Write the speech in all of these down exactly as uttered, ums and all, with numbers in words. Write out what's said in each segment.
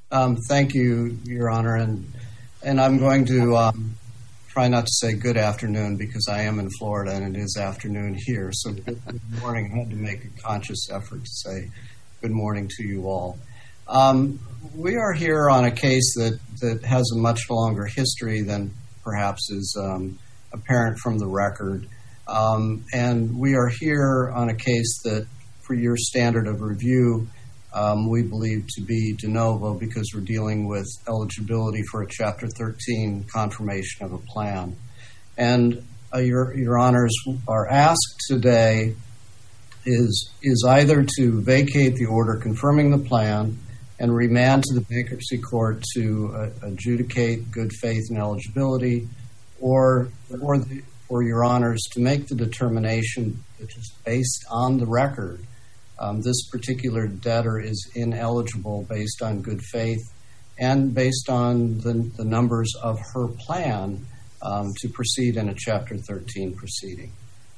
Um, thank you, Your Honor, and and I'm going to um, try not to say good afternoon because I am in Florida and it is afternoon here. So good, good morning. I had to make a conscious effort to say good morning to you all. Um, we are here on a case that, that has a much longer history than perhaps is um, apparent from the record. Um, and we are here on a case that, for your standard of review, um, we believe to be de novo because we're dealing with eligibility for a Chapter thirteen confirmation of a plan. And uh, your, your honors are asked today is, is either to vacate the order confirming the plan and remand to the bankruptcy court to uh, adjudicate good faith and eligibility, or, or, the, or your honors to make the determination that is based on the record. Um, this particular debtor is ineligible based on good faith and based on the, the numbers of her plan um, to proceed in a Chapter thirteen proceeding.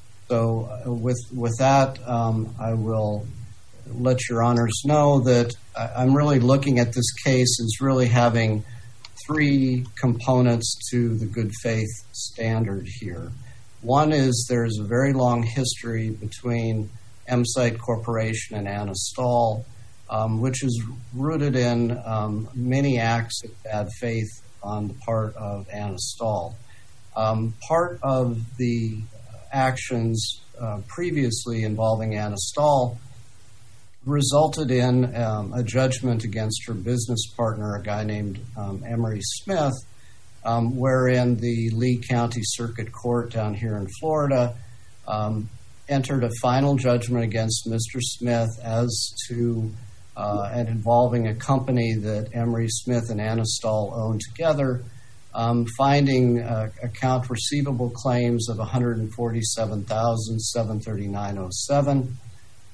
So uh, with, with that, um, I will let your honors know that I'm really looking at this case as really having three components to the good faith standard here. One is there's a very long history between Emsite Corporation and Anna Stahl, um, which is rooted in um, many acts of bad faith on the part of Anna Stahl. Um, part of the actions uh, previously involving Anna Stahl resulted in um, a judgment against her business partner, a guy named um, Emery Smith, um, wherein the Lee County Circuit Court down here in Florida um, entered a final judgment against Mister Smith as to uh, and involving a company that Emery Smith and Anna Stahl owned together, um, finding uh, account receivable claims of one hundred forty-seven thousand seven hundred thirty-nine dollars and seven cents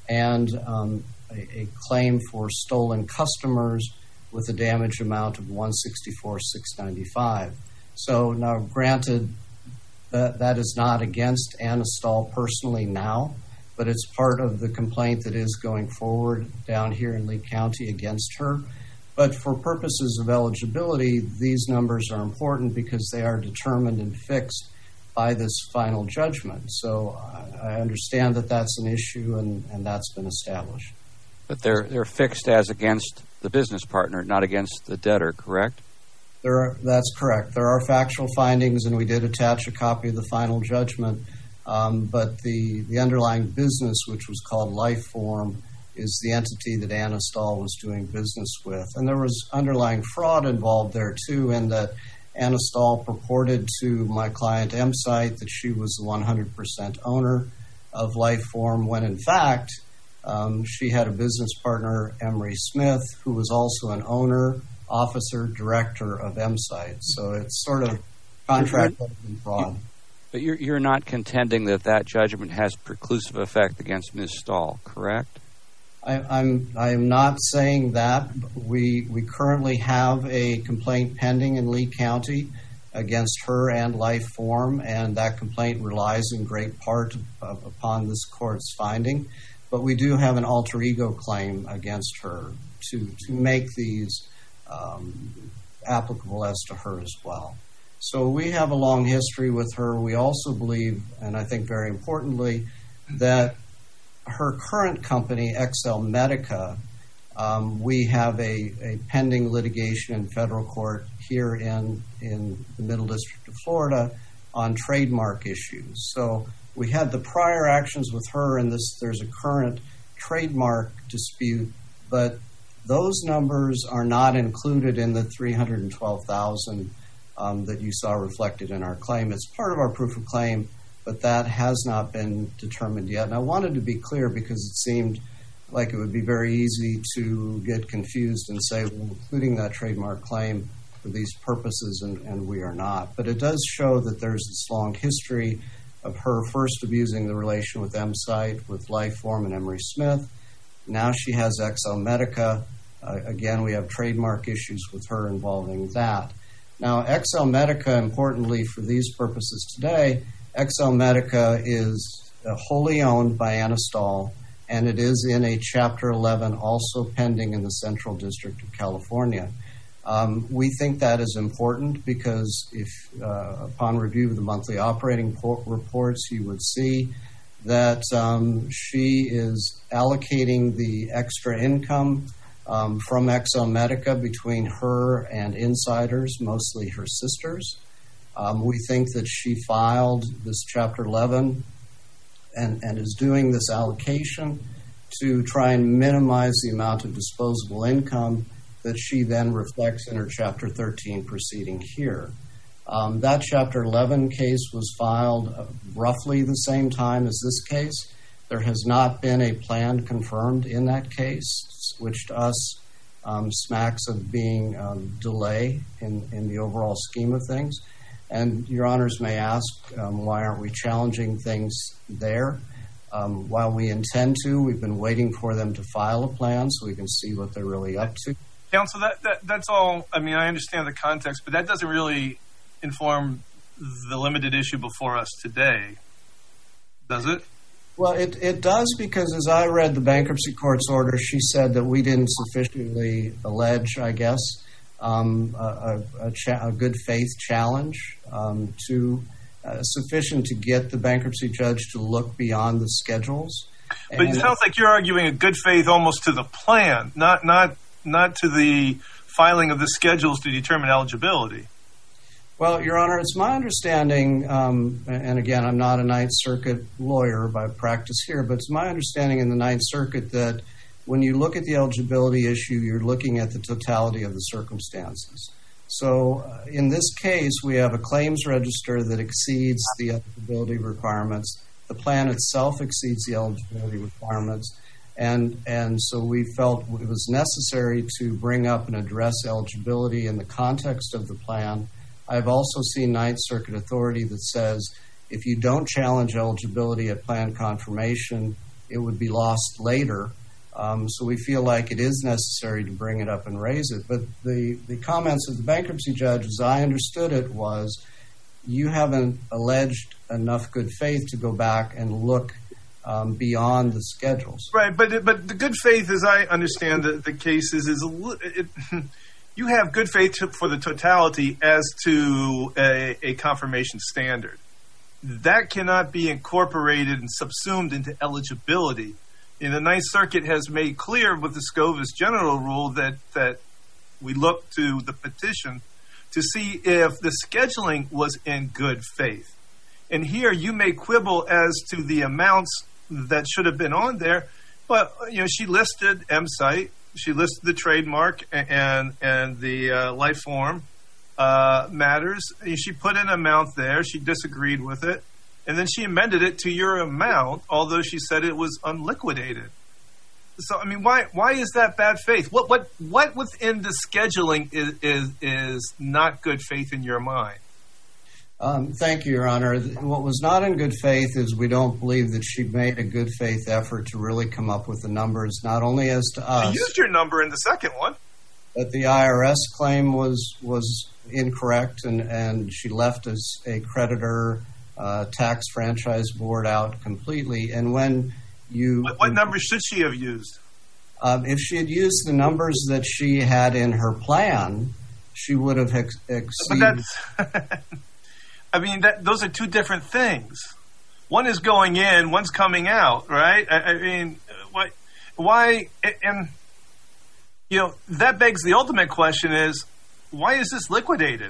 and um, a, a claim for stolen customers with a damage amount of one hundred sixty-four thousand six hundred ninety-five dollars. So now, granted, that that is not against Anna Stahl personally now, but it's part of the complaint that is going forward down here in Lee County against her. But for purposes of eligibility, these numbers are important because they are determined and fixed by this final judgment. So I understand that that's an issue and, and that's been established. But they're they're fixed as against the business partner, not against the debtor, correct? There are, that's correct. There are factual findings, and we did attach a copy of the final judgment. Um, but the, the underlying business, which was called Lifeform, is the entity that Anna Stahl was doing business with. And there was underlying fraud involved there, too, in that Anna Stahl purported to my client, Emsite, that she was the one hundred percent owner of Lifeform, when in fact, um, she had a business partner, Emery Smith, who was also an owner, officer, director of Emsite. So it's sort of contract and fraud. But you're, you're not contending that that judgment has preclusive effect against Miz Stahl, correct? I, I'm I'm not saying that. We we currently have a complaint pending in Lee County against her and Lifeform, and that complaint relies in great part of, upon this court's finding. But we do have an alter ego claim against her to to make these um, applicable as to her as well. So we have a long history with her. We also believe, and I think very importantly, that her current company, Excel Medica, um, we have a, a pending litigation in federal court here in, in the Middle District of Florida on trademark issues. So we had the prior actions with her, and this there's a current trademark dispute, but those numbers are not included in the three hundred twelve thousand um, that you saw reflected in our claim. It's part of our proof of claim, but that has not been determined yet. And I wanted to be clear because it seemed like it would be very easy to get confused and say, well, including that trademark claim for these purposes, and, and we are not. But it does show that there's this long history of her first abusing the relation with Emsite, with Lifeform and Emery Smith. Now she has Excel Medica. Uh, again, we have trademark issues with her involving that. Now, Excel Medica, importantly for these purposes today, Excel Medica is uh, wholly owned by Anna Stahl, and it is in a Chapter eleven also pending in the Central District of California. Um, we think that is important because if, uh, upon review of the monthly operating po- reports, you would see that um, she is allocating the extra income um, from ExoMedica between her and insiders, mostly her sisters. Um, we think that she filed this Chapter eleven and, and is doing this allocation to try and minimize the amount of disposable income that she then reflects in her Chapter thirteen proceeding here. Um, that Chapter eleven case was filed uh, roughly the same time as this case. There has not been a plan confirmed in that case, which to us um, smacks of being um, delay in, in the overall scheme of things. And Your Honors may ask, um, why aren't we challenging things there? Um, while we intend to, we've been waiting for them to file a plan so we can see what they're really up to. Counsel, that, that that's all. I mean, I understand the context, but that doesn't really inform the limited issue before us today, does it? Well, it, it does, because as I read the bankruptcy court's order, she said that we didn't sufficiently allege, I guess, um, a, a, cha- a good faith challenge um, to uh, sufficient to get the bankruptcy judge to look beyond the schedules. But and it sounds like you're arguing a good faith almost to the plan, not not. not to the filing of the schedules to determine eligibility. Well, Your Honor, it's my understanding, um, and again, I'm not a Ninth Circuit lawyer by practice here, but it's my understanding in the Ninth Circuit that when you look at the eligibility issue, you're looking at the totality of the circumstances. So uh, in this case, we have a claims register that exceeds the eligibility requirements. The plan itself exceeds the eligibility requirements. And and so we felt it was necessary to bring up and address eligibility in the context of the plan. I've also seen Ninth Circuit authority that says if you don't challenge eligibility at plan confirmation, it would be lost later. Um, so we feel like it is necessary to bring it up and raise it. But the, the comments of the bankruptcy judge, as I understood it, was you haven't alleged enough good faith to go back and look Um, beyond the schedules. Right, but but the good faith, as I understand the, the cases, is a, it, you have good faith to, for the totality as to a, a confirmation standard. That cannot be incorporated and subsumed into eligibility. And the Ninth Circuit has made clear with the Scovus general rule that, that we look to the petition to see if the scheduling was in good faith. And here you may quibble as to the amounts that should have been on there, but you know she listed M-Site, she listed the trademark and and the uh, life form uh, matters. She put an amount there. She disagreed with it, and then she amended it to your amount, although she said it was unliquidated. So I mean, why why is that bad faith? What what what within the scheduling is is, is not good faith in your mind? Um, thank you, Your Honor. What was not in good faith is we don't believe that she made a good faith effort to really come up with the numbers, not only as to us. You used your number in the second one. That the I R S claim was was incorrect, and, and she left us a creditor uh, tax franchise board out completely. And when you... What, what numbers should she have used? Um, if she had used the numbers that she had in her plan, she would have ex- exceeded... But that's... I mean, that, those are two different things. One is going in, one's coming out, right? I, I mean, why, why, and, you know, that begs the ultimate question is, why is this liquidated?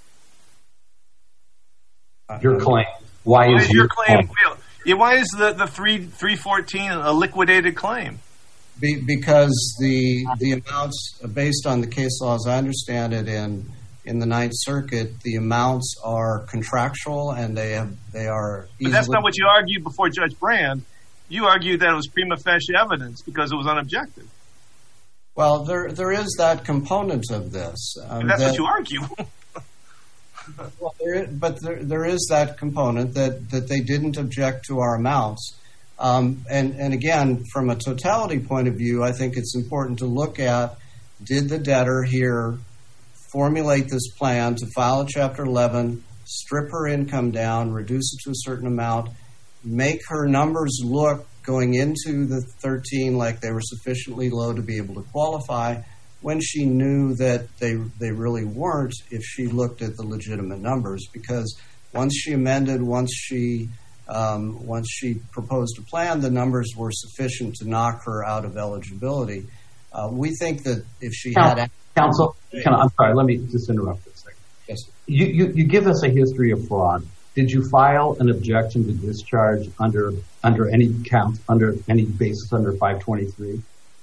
Your claim. Why, why is, is your, your claim, claim? Yeah, why is the, the three, three fourteen a liquidated claim? Be, because the the amounts, based on the case law, as I understand it, in in the Ninth Circuit, the amounts are contractual and they have they are. But that's not what you argued before Judge Brand. You argued that it was prima facie evidence because it was unobjective. Well, there there is that component of this. Um, that's that, what you argue. well, there, but there there is that component that, that they didn't object to our amounts. Um, and, and again, from a totality point of view, I think it's important to look at, did the debtor here formulate this plan to file a Chapter eleven, strip her income down, reduce it to a certain amount, make her numbers look going into the thirteen like they were sufficiently low to be able to qualify, when she knew that they they really weren't if she looked at the legitimate numbers. Because once she amended, once she um, once she proposed a plan, the numbers were sufficient to knock her out of eligibility. Uh, we think that if she Counsel, had... Counsel, can I, I'm sorry, let me just interrupt for a second. Yes. You, you, you give us a history of fraud. Did you file an objection to discharge under under any count, under any basis under five twenty-three?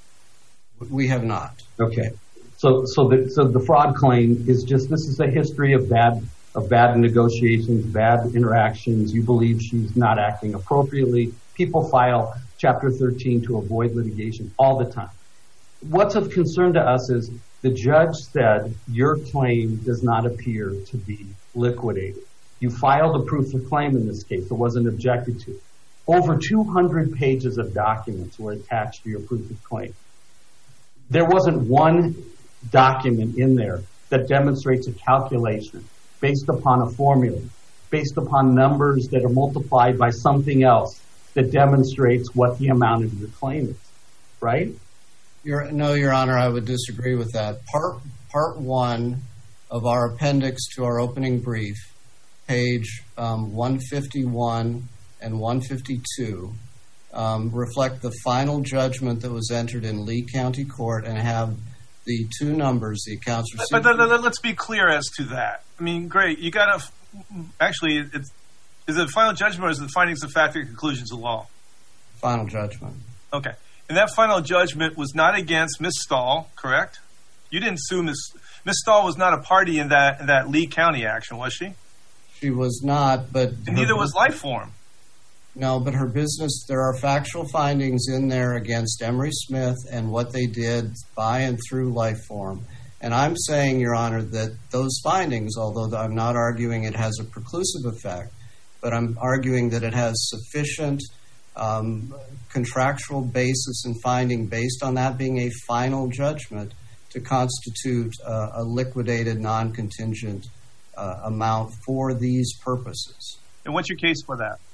We have not. Okay. So so the so the fraud claim is just, this is a history of bad of bad negotiations, bad interactions. You believe she's not acting appropriately. People file Chapter thirteen to avoid litigation all the time. What's of concern to us is the judge said your claim does not appear to be liquidated. You filed a proof of claim in this case. It wasn't objected to. Over two hundred pages of documents were attached to your proof of claim. There wasn't one document in there that demonstrates a calculation based upon a formula, based upon numbers that are multiplied by something else that demonstrates what the amount of your claim is, right? Your, no, Your Honor, I would disagree with that. Part, part one of our appendix to our opening brief, page um, one fifty-one and one fifty-two, um, reflect the final judgment that was entered in Lee County Court and have the two numbers, the accounts receivable. But, but, but let's be clear as to that. I mean, great. You got to actually, it's, is it a final judgment or is it the findings of fact or conclusions of law? Final judgment. Okay. And that final judgment was not against Miz Stahl, correct? You didn't sue Miz Miz Stahl was not a party in that in that Lee County action, was she? She was not, but... And neither was Lifeform. No, but her business, there are factual findings in there against Emery Smith and what they did by and through Lifeform. And I'm saying, Your Honor, that those findings, although I'm not arguing it has a preclusive effect, but I'm arguing that it has sufficient um, contractual basis and finding based on that being a final judgment to constitute uh, a liquidated non-contingent uh, amount for these purposes. And what's your case for that?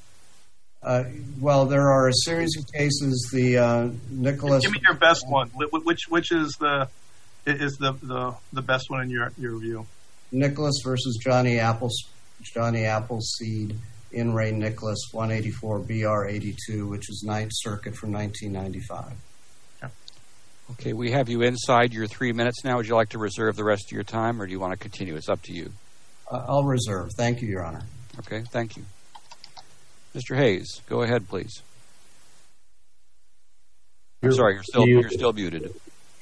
Uh, well, there are a series of cases. The uh, Nicholas. Give me your best one. Which which is the is the, the, the best one in your, your view? Nicholas versus Johnny Apples, Johnny Appleseed, in Ray Nicholas, one eighty-four B R eighty-two, which is Ninth Circuit from nineteen ninety-five. Okay. Okay, we have you inside your three minutes now. Would you like to reserve the rest of your time, or do you want to continue? It's up to you. Uh, I'll reserve. Thank you, Your Honor. Okay, thank you. Mister Hayes, go ahead, please. I'm sorry, you're still you're still muted.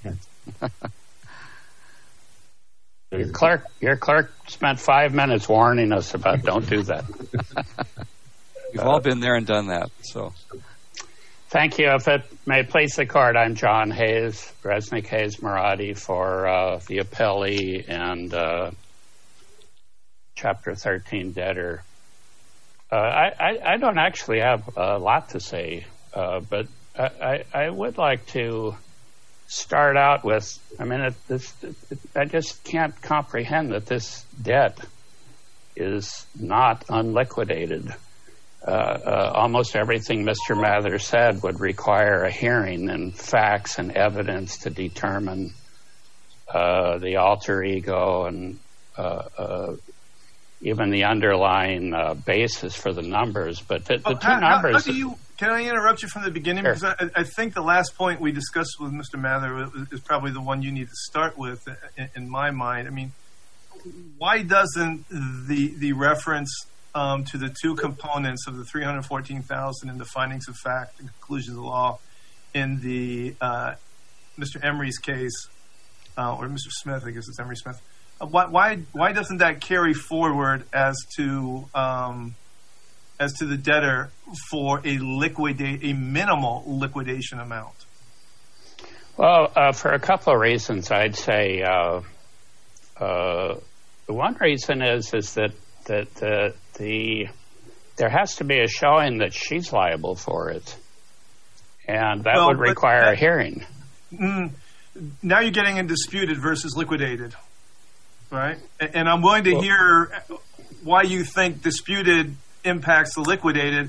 Your clerk, your clerk spent five minutes warning us about don't do that. We've all been there and done that. So, thank you. If it may please the court, I'm John Hayes, Resnick Hayes Maradi, for uh, the appellee and uh, Chapter thirteen debtor. Uh, I, I, I don't actually have a lot to say, uh, but I, I, I would like to start out with, I mean, it, this, it, I just can't comprehend that this debt is not unliquidated. Uh, uh, almost everything Mister Mather said would require a hearing and facts and evidence to determine uh, the alter ego and uh, uh, even the underlying uh, basis for the numbers. But the, the oh, two how, numbers... How do you, can I interrupt you from the beginning? Sure. Because I, I think the last point we discussed with Mister Mather is probably the one you need to start with in, in my mind. I mean, why doesn't the the reference um, to the two components of the three hundred fourteen thousand and the findings of fact and conclusions of law in the uh, Mister Emery's case, uh, or Mister Smith, I guess it's Emery Smith, uh, why, why why doesn't that carry forward as to um, as to the debtor for a liquidate a minimal liquidation amount? Well, uh, for a couple of reasons, I'd say uh, uh, one reason is is that that the, the there has to be a showing that she's liable for it, and that well, would require that, a hearing. Mm, now you're getting in disputed versus liquidated, right? And, and I'm willing to well, hear why you think disputed impacts the liquidated,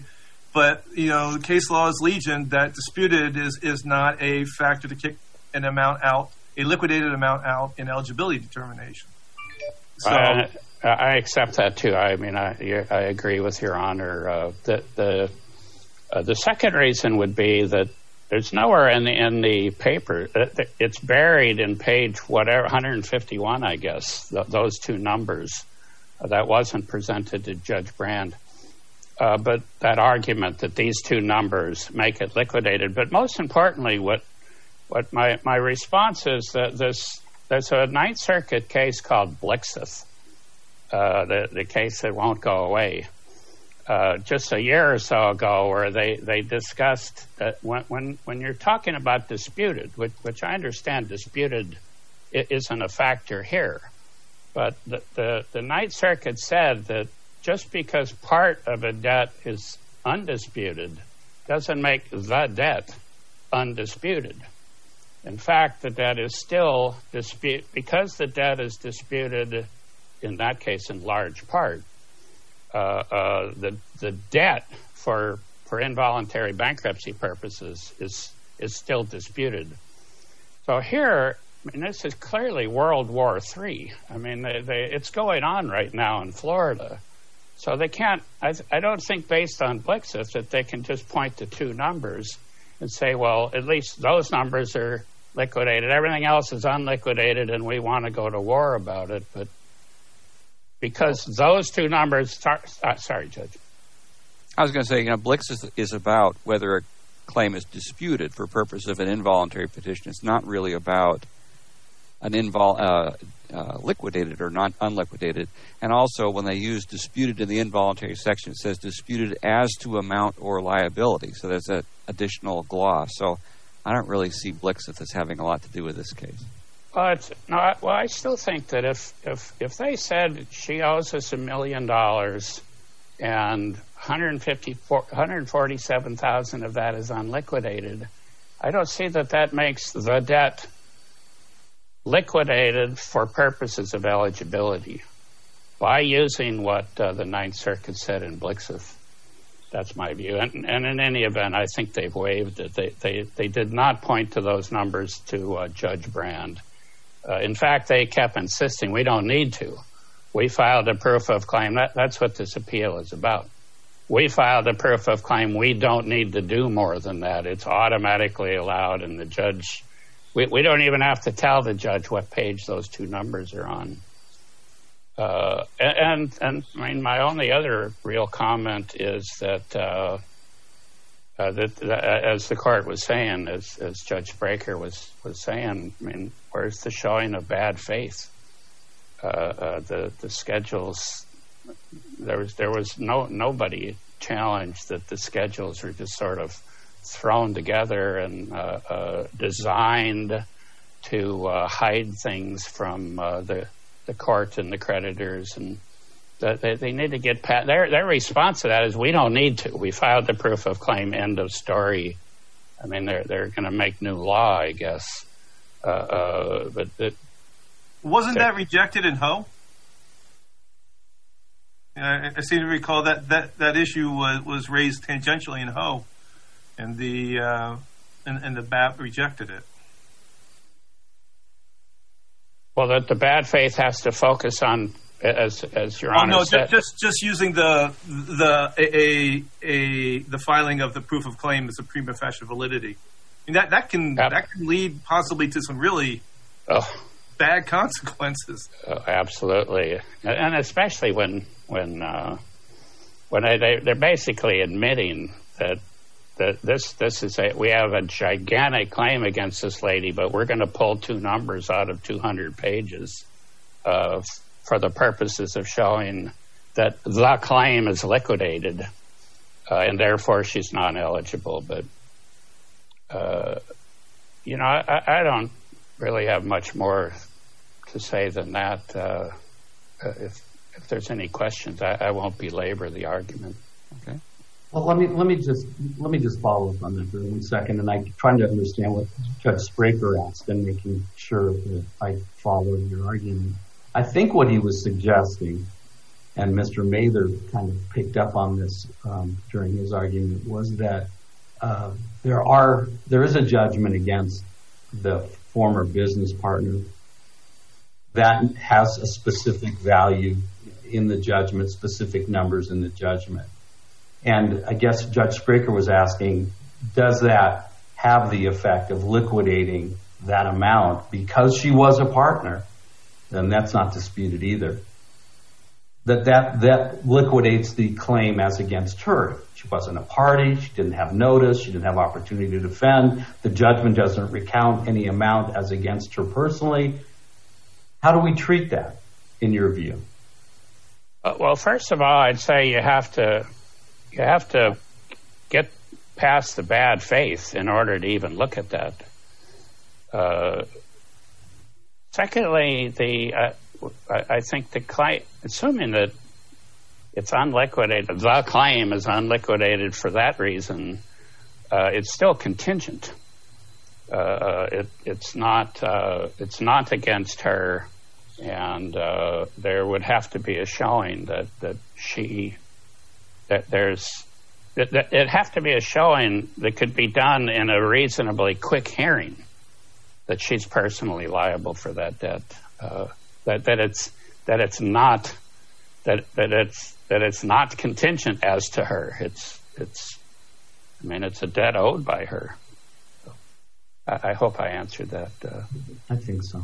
but you know, the case law is legion that disputed is is not a factor to kick an amount out, a liquidated amount out in eligibility determination. So uh, I accept that too. I mean, I I agree with Your Honor. Uh, the the uh, the second reason would be that there's nowhere in the in the paper. It's buried in page whatever one hundred fifty-one, I guess. Th- those two numbers uh, that wasn't presented to Judge Brand. Uh, but that argument that these two numbers make it liquidated. But most importantly, what what my, my response is that this there's a Ninth Circuit case called Blixith, uh, the the case that won't go away. Uh, just a year or so ago, where they, they discussed that when, when when you're talking about disputed, which, which I understand disputed isn't a factor here, but the, the, the Ninth Circuit said that just because part of a debt is undisputed doesn't make the debt undisputed. In fact, the debt is still dispute because the debt is disputed, in that case, in large part. Uh, uh, the the debt for for involuntary bankruptcy purposes is is still disputed. So here, I mean, this is clearly World War Three. I mean, they, they, it's going on right now in Florida. So they can't. I, I don't think, based on Blixith, that they can just point to two numbers and say, well, at least those numbers are liquidated. Everything else is unliquidated, and we want to go to war about it, but. Because those two numbers, tar- uh, sorry, Judge. I was going to say, you know, Blix is, is about whether a claim is disputed for purpose of an involuntary petition. It's not really about an invol uh, uh, liquidated or not unliquidated. And also, when they use disputed in the involuntary section, it says disputed as to amount or liability. So there's an additional gloss. So I don't really see Blixith as having a lot to do with this case. Well, it's, no, I, well, I still think that if, if if they said she owes us a million dollars and one hundred fifty-four, one hundred forty-seven thousand of that is unliquidated, I don't see that that makes the debt liquidated for purposes of eligibility by using what uh, the Ninth Circuit said in Blixith. That's my view. And, and in any event, I think they've waived it. They they, they did not point to those numbers to uh, Judge Brand. Uh, in fact, they kept insisting we don't need to. We filed a proof of claim. That, that's what this appeal is about. We filed a proof of claim. We don't need to do more than that. It's automatically allowed, and the judge, we, we don't even have to tell the judge what page those two numbers are on. Uh, and, and I mean, my only other real comment is that, uh, uh, that, that as the court was saying, as, as Judge Breaker was, was saying, I mean, where's the showing of bad faith? Uh, uh, the the schedules, there was there was no nobody challenged that the schedules are just sort of thrown together and uh, uh, designed to uh, hide things from uh, the the court and the creditors, and that they, they need to get past. Their their response to that is, we don't need to. We filed the proof of claim. End of story. I mean, they're they're going to make new law, I guess. Uh, uh, but it, wasn't that rejected in Ho? I, I seem to recall that, that, that issue was, was raised tangentially in Ho, and the uh, and, and the B A P rejected it. Well, that the bad faith has to focus on, as as Your oh, Honor no, said. just just using the the a, a the filing of the proof of claim as a prima facie validity. I mean, that that can yep. that can lead possibly to some really oh. bad consequences. Oh, absolutely, and especially when when uh, when they they're basically admitting that that this this is a we have a gigantic claim against this lady, but we're going to pull two numbers out of two hundred pages uh, for the purposes of showing that the claim is liquidated, uh, and therefore she's not eligible. But Uh, you know, I, I don't really have much more to say than that. Uh, if if there's any questions, I, I won't belabor the argument. Okay. Well, let me let me just let me just follow up on that for one second, and I'm trying to understand what Judge Spraker asked and making sure that I followed your argument. I think what he was suggesting, and Mister Mather kind of picked up on this um, during his argument, was that uh, there are there is a judgment against the former business partner that has a specific value in the judgment, specific numbers in the judgment. And I guess Judge Spraker was asking, does that have the effect of liquidating that amount because she was a partner? Then that's not disputed either. That, that that liquidates the claim as against her. She wasn't a party. She didn't have notice. She didn't have opportunity to defend. The judgment doesn't recount any amount as against her personally. How do we treat that, in your view? Uh, well, first of all, I'd say you have to you have to get past the bad faith in order to even look at that. Uh, secondly, the uh, I, I think the claim, assuming that it's unliquidated, the claim is unliquidated for that reason, uh, it's still contingent. Uh, it, it's not uh, it's not against her, and uh, there would have to be a showing that that she that there's that, that it'd have to be a showing that could be done in a reasonably quick hearing that she's personally liable for that debt. Uh, that that it's that it's not that that it's that it's not contingent as to her. It's it's I mean it's a debt owed by her. I hope I answered that. Uh, I think so.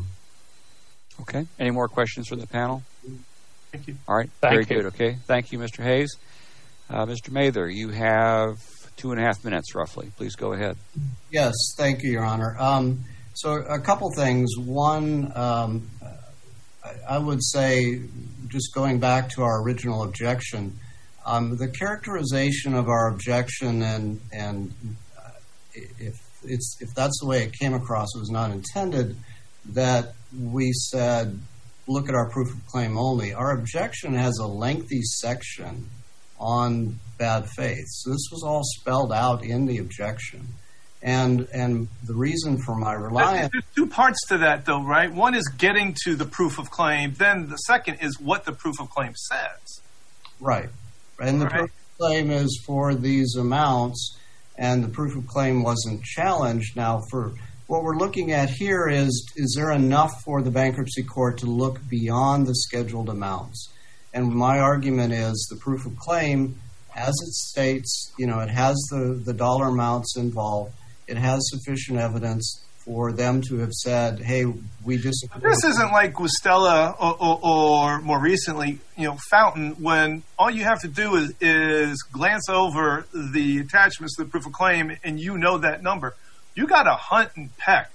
Okay. Any more questions from the panel? Thank you. All right. Thank Very you. good. Okay. Thank you, Mister Hayes. Uh, Mister Mather, you have two and a half minutes, roughly. Please go ahead. Yes, thank you, Your Honor. Um, so a couple things. One, um, I, I would say, just going back to our original objection, um, the characterization of our objection and and uh, if It's, if that's the way it came across, it was not intended, that we said, look at our proof of claim only. Our objection has a lengthy section on bad faith. So this was all spelled out in the objection. And and the reason for my reliance... There's two parts to that, though, right? One is getting to the proof of claim. Then the second is what the proof of claim says. Right. And the All right. proof of claim is for these amounts, and the proof of claim wasn't challenged. Now, for what we're looking at here is, is there enough for the bankruptcy court to look beyond the scheduled amounts? And my argument is the proof of claim, as it states, you know, it has the, the dollar amounts involved. It has sufficient evidence for them to have said, hey, we just... This isn't like Guastella or, or, or more recently, you know, Fountain, when all you have to do is, is glance over the attachments to the proof of claim and you know that number. You got to hunt and peck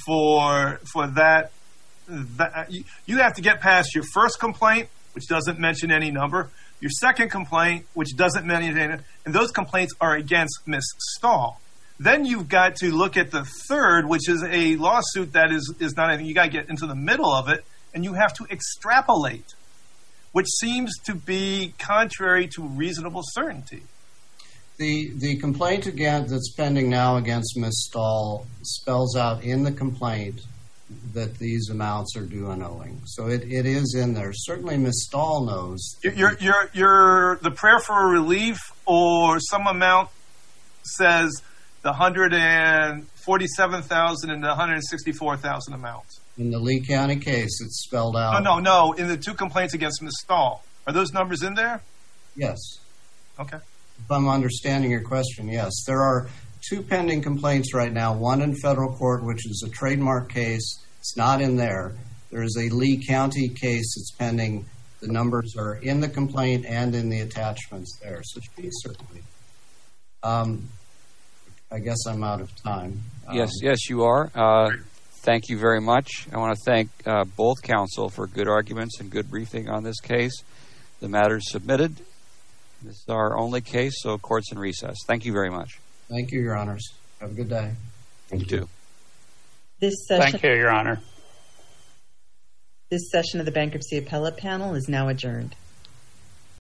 for for that. that. You have to get past your first complaint, which doesn't mention any number, your second complaint, which doesn't mention any, and those complaints are against Miz Stahl. Then you've got to look at the third, which is a lawsuit that is, is not anything. You got to get into the middle of it, and you have to extrapolate, which seems to be contrary to reasonable certainty. The the complaint again that's pending now against Miz Stahl spells out in the complaint that these amounts are due and owing. So it, it is in there. Certainly Miz Stahl knows. You're, you're, you're, the prayer for a relief or some amount says the one hundred forty-seven thousand and the one hundred sixty-four thousand amounts. In the Lee County case, it's spelled out. No, no, no. In the two complaints against Miz Stahl. Are those numbers in there? Yes. Okay. If I'm understanding your question, yes. There are two pending complaints right now, one in federal court, which is a trademark case. It's not in there. There is a Lee County case that's pending. The numbers are in the complaint and in the attachments there. So certainly. Um, I guess I'm out of time. Yes, um, yes, you are. Uh, thank you very much. I want to thank uh, both counsel for good arguments and good briefing on this case. The matter is submitted. This is our only case, so court's in recess. Thank you very much. Thank you, Your Honors. Have a good day. You too. This session, Thank you, Your Honor. this session of the Bankruptcy Appellate Panel is now adjourned.